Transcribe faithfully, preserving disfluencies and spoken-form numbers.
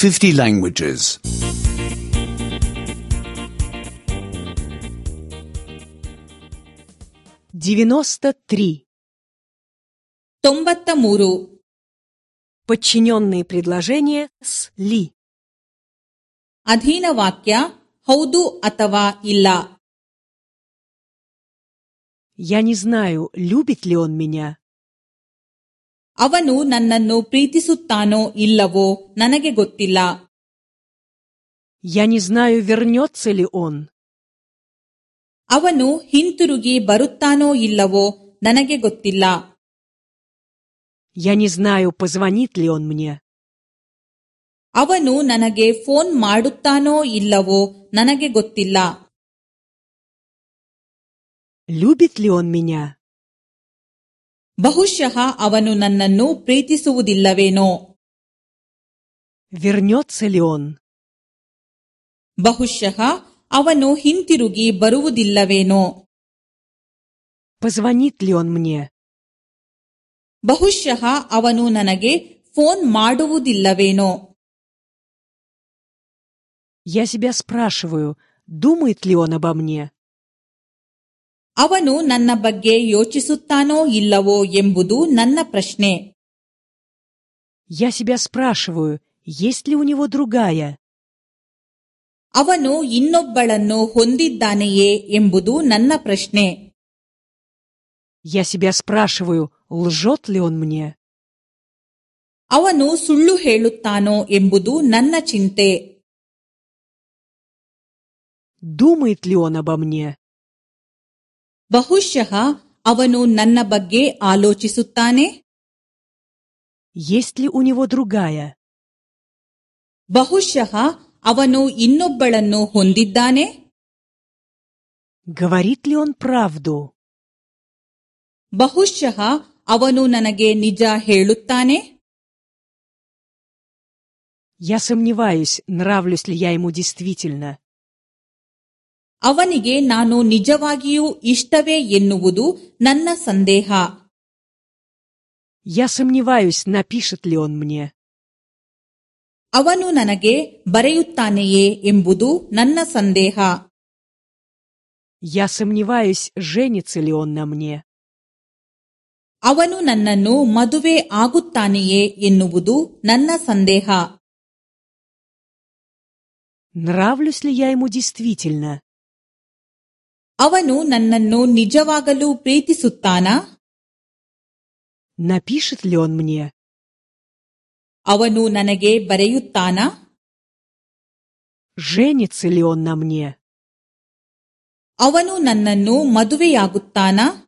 fifty languages. девяносто три. ತೊಂಬತ್ತ ಮೂರು. Подчиненные предложения с «ли». ಅಧೀನ ವಾಕ್ಯ ಹೌದು ಅಥವಾ ಇಲ್ಲ. Я не знаю, любит ли он меня. ಅವನು ನನ್ನನ್ನು ಪ್ರೀತಿಸುತ್ತಾನೋ ಇಲ್ಲವೋ ನನಗೆ ಗೊತ್ತಿಲ್ಲ. Я не знаю, вернется ли он. ಅವನು ಹಿಂತಿರುಗಿ ಬರುತ್ತಾನೋ ಇಲ್ಲವೋ ನನಗೆ ಗೊತ್ತಿಲ್ಲ. Я не знаю, позвонит ли он мне. ಅವನು ನನಗೆ ಫೋನ್ ಮಾಡುತ್ತಾನೋ ಇಲ್ಲವೋ ನನಗೆ ಗೊತ್ತಿಲ್ಲ. Любит ли он меня? ಬಹುಶಃ ಅವನು ನನ್ನನ್ನು ಪ್ರೀತಿಸುವುದಿಲ್ಲವೇನೋ. Вернется ли он? ಬಹುಶಃ ಅವನು ಹಿಂತಿರುಗಿ ಬರುವುದಿಲ್ಲವೇನೋ. Позвонит ли он мне? ಬಹುಶಃ ಅವನು ನನಗೆ ಫೋನ್ ಮಾಡುವುದಿಲ್ಲವೇನೋ. Я себя спрашиваю, думает ли он обо мне? ಅವನು ನನ್ನ ಬಗ್ಗೆ ಯೋಚಿಸುತ್ತಾನೋ ಇಲ್ಲವೋ ಎಂಬುದು ನನ್ನ ಪ್ರಶ್ನೆ. Я себя спрашиваю, есть ли у него другая? ಅವನು ಇನ್ನೊಬ್ಬಳನ್ನು ಹೊಂದಿದ್ದಾನೆಯೇ ಎಂಬುದು ನನ್ನ ಪ್ರಶ್ನೆ. Я себя спрашиваю, лжет ли он мне? ಅವನು ಸುಳ್ಳು ಹೇಳುತ್ತಾನೋ ಎಂಬುದು ನನ್ನ ಚಿಂತೆ. Думает ли он обо мне? ಬಹುಶಃ ಅವನು ನನ್ನ ಬಗ್ಗೆ ಆಲೋಚಿಸುತ್ತಾನೆ. Есть ли у него другая? ಬಹುಶಃ ಅವನು ಇನ್ನೊಬ್ಬಳನ್ನು ಹೊಂದಿದ್ದಾನೆ. Говорит ли он правду? ಬಹುಶಃ ಅವನು ನನಗೆ ನಿಜ ಹೇಳುತ್ತಾನೆ. Я сомневаюсь, нравлюсь ли я ему действительно. ಅವನಿಗೆ ನಾನು ನಿಜವಾಗಿಯೂ ಇಷ್ಟವೇ ಎನ್ನುವುದು ನನ್ನ ಸಂದೇಹ. Я сомневаюсь, напишет ли он мне. ಅವನು ನನಗೆ ಬರೆಯುತ್ತಾನೆಯೇ ಎಂಬುದು ನನ್ನ ಸಂದೇಹ. Я сомневаюсь, женится ли он на мне. ಅವನು ನನ್ನನ್ನು ಮದುವೆ ಆಗುತ್ತಾನೆಯೇ ಎನ್ನುವುದು ನನ್ನ ಸಂದೇಹ. Нравлюсь ли я ему действительно? ಅವನು ನನ್ನನ್ನು ನಿಜವಾಗಲೂ ಪ್ರೀತಿಸುತ್ತಾನಾ? Напишет ли он мне? ಅವನು ನನಗೆ ಬರೆಯುತ್ತಾನಾ? Женится ли он на мне? ಅವನು ನನ್ನನ್ನು ಮದುವೆಯಾಗುತ್ತಾನಾ?